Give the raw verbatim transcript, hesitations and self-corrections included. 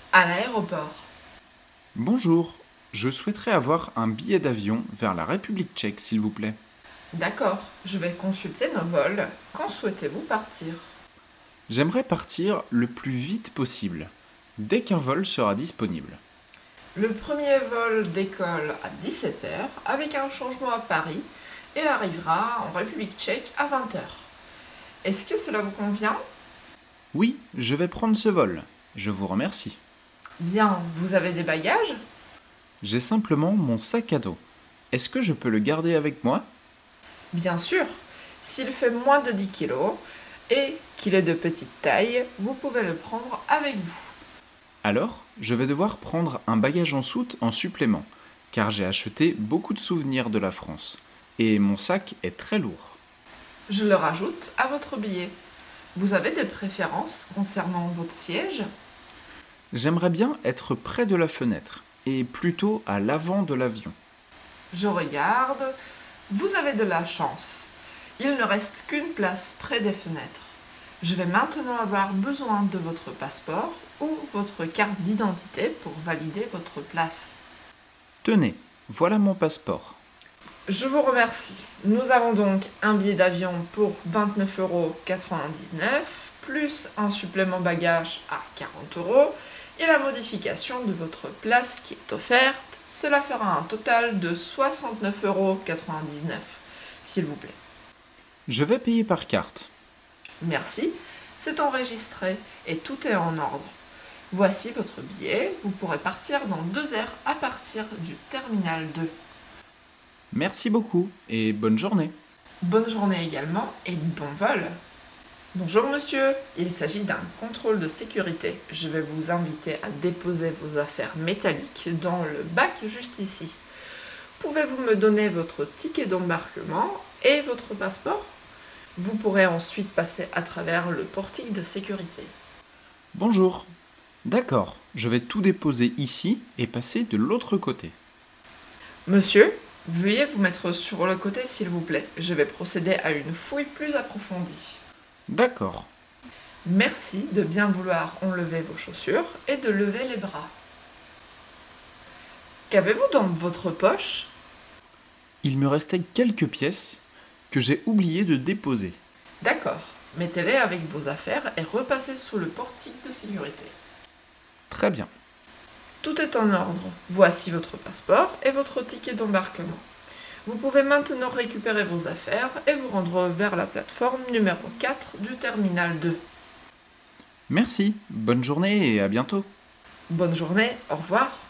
À l'aéroport. Bonjour, je souhaiterais avoir un billet d'avion vers la République tchèque, s'il vous plaît. D'accord, je vais consulter nos vols. Quand souhaitez-vous partir? J'aimerais partir le plus vite possible, dès qu'un vol sera disponible. Le premier vol décolle à dix-sept heures avec un changement à Paris et arrivera en République tchèque à vingt heures. Est-ce que cela vous convient? Oui, je vais prendre ce vol. Je vous remercie. Bien, vous avez des bagages? J'ai simplement mon sac à dos. Est-ce que je peux le garder avec moi? Bien sûr, s'il fait moins de dix kilos et qu'il est de petite taille, vous pouvez le prendre avec vous. Alors, je vais devoir prendre un bagage en soute en supplément, car j'ai acheté beaucoup de souvenirs de la France, et mon sac est très lourd. Je le rajoute à votre billet. Vous avez des préférences concernant votre siège? J'aimerais bien être près de la fenêtre, et plutôt à l'avant de l'avion. Je regarde. Vous avez de la chance. Il ne reste qu'une place près des fenêtres. Je vais maintenant avoir besoin de votre passeport ou votre carte d'identité pour valider votre place. Tenez, voilà mon passeport. Je vous remercie. Nous avons donc un billet d'avion pour vingt-neuf euros quatre-vingt-dix-neuf, plus un supplément bagage à quarante euros et la modification de votre place qui est offerte. Cela fera un total de soixante-neuf euros quatre-vingt-dix-neuf, s'il vous plaît. Je vais payer par carte. Merci, c'est enregistré et tout est en ordre. Voici votre billet. Vous pourrez partir dans deux heures à partir du terminal deux. Merci beaucoup et bonne journée. Bonne journée également et bon vol. Bonjour monsieur, il s'agit d'un contrôle de sécurité. Je vais vous inviter à déposer vos affaires métalliques dans le bac juste ici. Pouvez-vous me donner votre ticket d'embarquement et votre passeport? Vous pourrez ensuite passer à travers le portique de sécurité. Bonjour. D'accord, je vais tout déposer ici et passer de l'autre côté. Monsieur, veuillez vous mettre sur le côté s'il vous plaît. Je vais procéder à une fouille plus approfondie. D'accord. Merci de bien vouloir enlever vos chaussures et de lever les bras. Qu'avez-vous dans votre poche? Il me restait quelques pièces que j'ai oublié de déposer. D'accord, mettez-les avec vos affaires et repassez sous le portique de sécurité. Très bien. Tout est en ordre. Voici votre passeport et votre ticket d'embarquement. Vous pouvez maintenant récupérer vos affaires et vous rendre vers la plateforme numéro quatre du terminal deux. Merci, bonne journée et à bientôt. Bonne journée, au revoir.